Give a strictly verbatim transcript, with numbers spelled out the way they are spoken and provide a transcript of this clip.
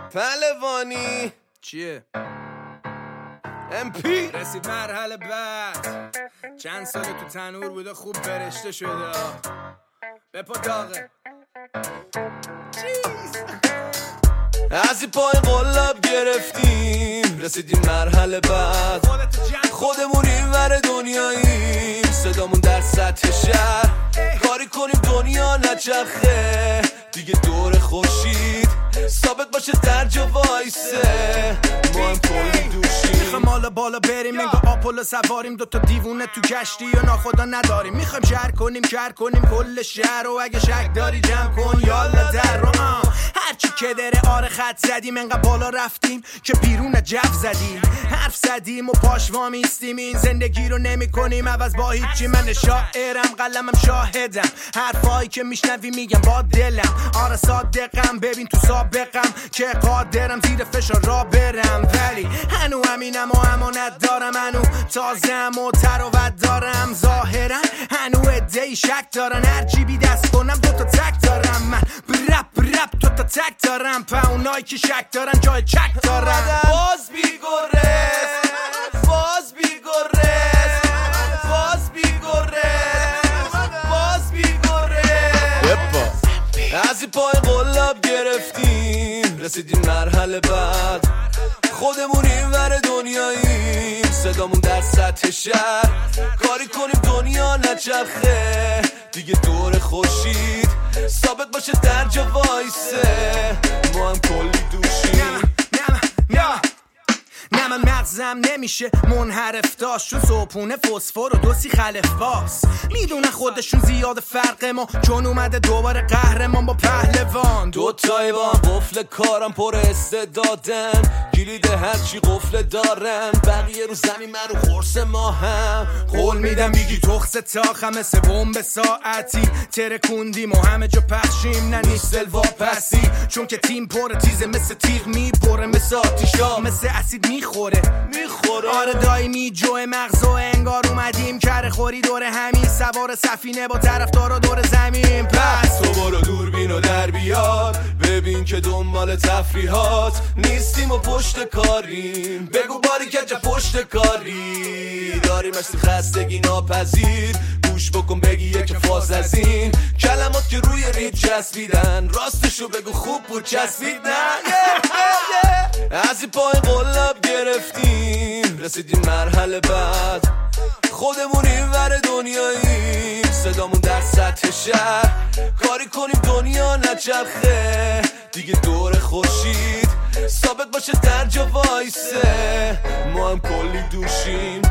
پهلوانی چیه؟ ام پی رسید مرحله بعد، چند سال تو تنور بوده خوب برشته شده، بپا داغه از این پای قلاب گرفتیم، رسیدیم مرحله بعد، خودمون این ور دنیاییم، صدامون در سطح شهر، کاری کنیم دنیا نچرخه دیگه دور خورشید، ثابت باشه در جا وایسه، ما هم کلی دوشیم. میخوایم حالا بالا بریم انگار آپولو سواریم، دوتا دیوونه تو کشتی و ناخدا نداریم، میخوایم شهر کنیم شهر کنیم کل شهر، و اگه شک داری جمع کن یالا در رو هرچی که داره آره خط زدیم، انقدر بالا رفتیم که بیرون جو زدیم، حرف زدیم و پاش وامیستیم، این زندگی رو نمی کنیم عوض با هیچی، من شاعرم قلمم شاهدم، حرفایی که میشنوی میگم با دلم، آره صادقم ببین تو سابقم که قادرم زیر فشار را برم، ولی هنو همینم و امانت دارم، هنو تازم و تراوت دارم، ظاهرا هنو ادهی شک دارن، هر جیبی دست کنم دوتا تک دارم، من برپ برپ دوتا تک دارم، پا اونایی که شک دارن جای چک دارم، باز بیگرز باز بیگرز باز بیگرز باز بیگرز از این پای قلاب گرفتیم، رسیدیم مرحله بعد، خودمون این ور دنیاییم، صدامون در سطح شهر، کاری کنیم دنیا نچرخه دیگه دور خورشید، ثابت باشه در جا وایسه، ما هم کلی دوشیم. نه من مغزم نمیشه منحرف داشت، چون صبحونه فسفر و دوسی خلف باس، میدونن خودشون زیاد فرق ما، چون اومده دوباره قهرمان با پهلوان، دوتایی با هم قفل کارم پر استعدادن، کلید هرچی قفل دارن، بقیه رو زمین من رو خورس ما هم، قول میدم میگی تخص تاخم مثل بمب ساعتی، ترکوندیم و همه جا پخشیم، نه نیست واپسی، چون که تیم پر تیزه مثل تیغ میپره، مثل آتیشا مثل اسید میخوره میخوره آره دایمی جوه مغز و انگار اومدیم کره خوری دور همین، سوار سفینه با طرفدارا دور زمین، پس تو برو دوربین و در بیار، ببین که دنبال تفریحات نیستیم و پشت کاریم، بگو باری که پشت کاری داریم، اشتی خستگی ناپذیر، گوش بکن بگی یک فاز از این کلمات که روی رید چسبیدن، راستشو بگو خوب بود چسبیدن. از این پای قلاب گرفتیم، رسیدیم مرحله بعد، خودمون این ور دنیاییم، صدامون در سطح شهر، کاری کنیم دنیا نچرخه دیگه دور خورشید، ثابت باشه در جا وایسه، ما هم کلی دوشیم.